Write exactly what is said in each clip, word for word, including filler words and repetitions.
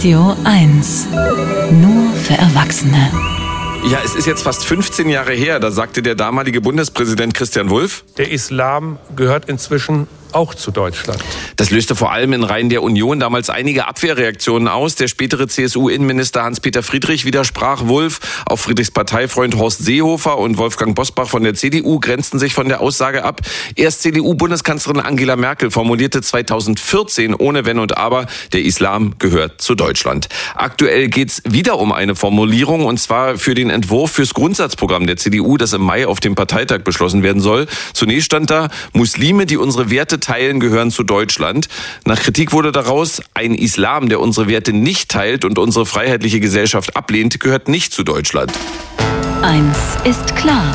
Radio eins. Nur für Erwachsene. Ja, es ist jetzt fast fünfzehn Jahre her, da sagte der damalige Bundespräsident Christian Wulff: Der Islam gehört inzwischen auch zu Deutschland. Das löste vor allem in Reihen der Union damals einige Abwehrreaktionen aus. Der spätere C S U-Innenminister Hans-Peter Friedrich widersprach Wulff. Auch Friedrichs Parteifreund Horst Seehofer und Wolfgang Bosbach von der C D U grenzten sich von der Aussage ab. Erst C D U-Bundeskanzlerin Angela Merkel formulierte zweitausendvierzehn ohne Wenn und Aber: Der Islam gehört zu Deutschland. Aktuell geht's wieder um eine Formulierung, und zwar für den Entwurf fürs Grundsatzprogramm der C D U, das im Mai auf dem Parteitag beschlossen werden soll. Zunächst stand da: Muslime, die unsere Werte teilen, gehören zu Deutschland. Nach Kritik wurde daraus: Ein Islam, der unsere Werte nicht teilt und unsere freiheitliche Gesellschaft ablehnt, gehört nicht zu Deutschland. Eins ist klar.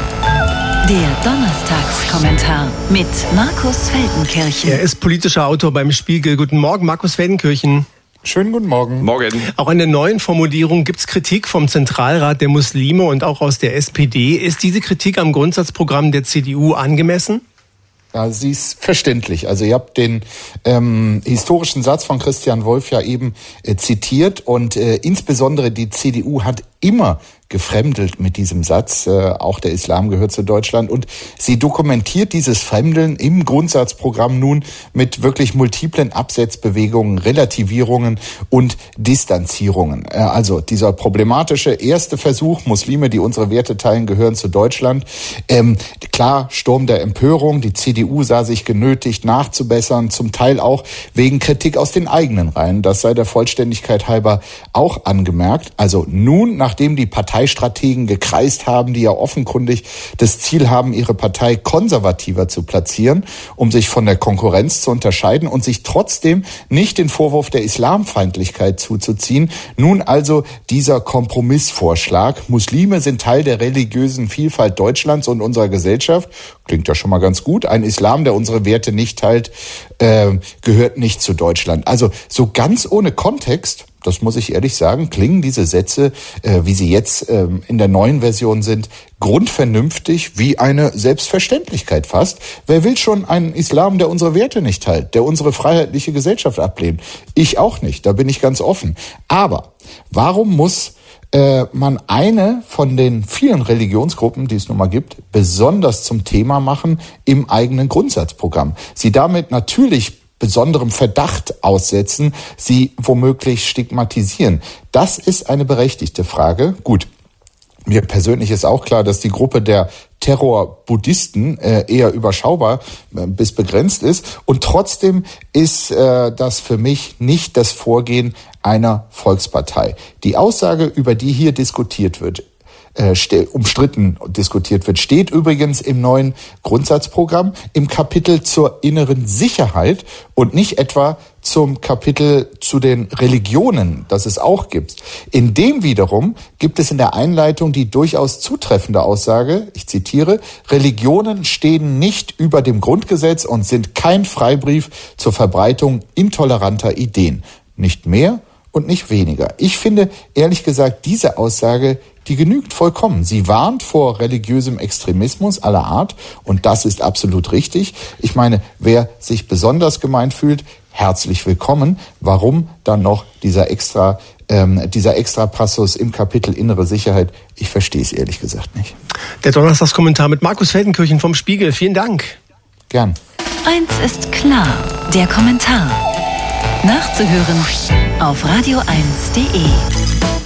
Der Donnerstagskommentar mit Markus Feldenkirchen. Er ist politischer Autor beim Spiegel. Guten Morgen, Markus Feldenkirchen. Schönen guten Morgen. Morgen. Auch an der neuen Formulierung gibt es Kritik vom Zentralrat der Muslime und auch aus der S P D. Ist diese Kritik am Grundsatzprogramm der C D U angemessen? Ja, sie ist verständlich. Also ihr habt den ähm, historischen Satz von Christian Wulff ja eben äh, zitiert, und äh, insbesondere die C D U hat immer gefremdelt mit diesem Satz, äh, auch der Islam gehört zu Deutschland, und sie dokumentiert dieses Fremdeln im Grundsatzprogramm nun mit wirklich multiplen Absetzbewegungen, Relativierungen und Distanzierungen. Äh, also dieser problematische erste Versuch: Muslime, die unsere Werte teilen, gehören zu Deutschland. Ähm, klar, Sturm der Empörung, die C D U sah sich genötigt nachzubessern, zum Teil auch wegen Kritik aus den eigenen Reihen. Das sei der Vollständigkeit halber auch angemerkt. Also nun, nachdem die Parteistrategen gekreist haben, die ja offenkundig das Ziel haben, ihre Partei konservativer zu platzieren, um sich von der Konkurrenz zu unterscheiden und sich trotzdem nicht den Vorwurf der Islamfeindlichkeit zuzuziehen. Nun also dieser Kompromissvorschlag: Muslime sind Teil der religiösen Vielfalt Deutschlands und unserer Gesellschaft. Klingt ja schon mal ganz gut. Ein Islam, der unsere Werte nicht teilt, äh, gehört nicht zu Deutschland. Also so ganz ohne Kontext, das muss ich ehrlich sagen, klingen diese Sätze, äh, wie sie jetzt äh, in der neuen Version sind, grundvernünftig, wie eine Selbstverständlichkeit fast. Wer will schon einen Islam, der unsere Werte nicht teilt, der unsere freiheitliche Gesellschaft ablehnt? Ich auch nicht, da bin ich ganz offen. Aber warum muss äh, man eine von den vielen Religionsgruppen, die es nun mal gibt, besonders zum Thema machen im eigenen Grundsatzprogramm? Sie damit natürlich besonderem Verdacht aussetzen, sie womöglich stigmatisieren. Das ist eine berechtigte Frage. Gut, mir persönlich ist auch klar, dass die Gruppe der Terror-Buddhisten äh, eher überschaubar äh, bis begrenzt ist. Und trotzdem ist äh, das für mich nicht das Vorgehen einer Volkspartei. Die Aussage, über die hier diskutiert wird, Äh, umstritten diskutiert wird, steht übrigens im neuen Grundsatzprogramm im Kapitel zur inneren Sicherheit und nicht etwa zum Kapitel zu den Religionen, das es auch gibt. In dem wiederum gibt es in der Einleitung die durchaus zutreffende Aussage, ich zitiere: Religionen stehen nicht über dem Grundgesetz und sind kein Freibrief zur Verbreitung intoleranter Ideen. Nicht mehr und nicht weniger. Ich finde, ehrlich gesagt, diese Aussage, die genügt vollkommen. Sie warnt vor religiösem Extremismus aller Art, und das ist absolut richtig. Ich meine, wer sich besonders gemeint fühlt, herzlich willkommen. Warum dann noch dieser extra, ähm, dieser extra Passus im Kapitel Innere Sicherheit? Ich verstehe es ehrlich gesagt nicht. Der Donnerstagskommentar mit Markus Feldenkirchen vom Spiegel. Vielen Dank. Gern. Eins ist klar. Der Kommentar. Nachzuhören auf radio eins punkt de.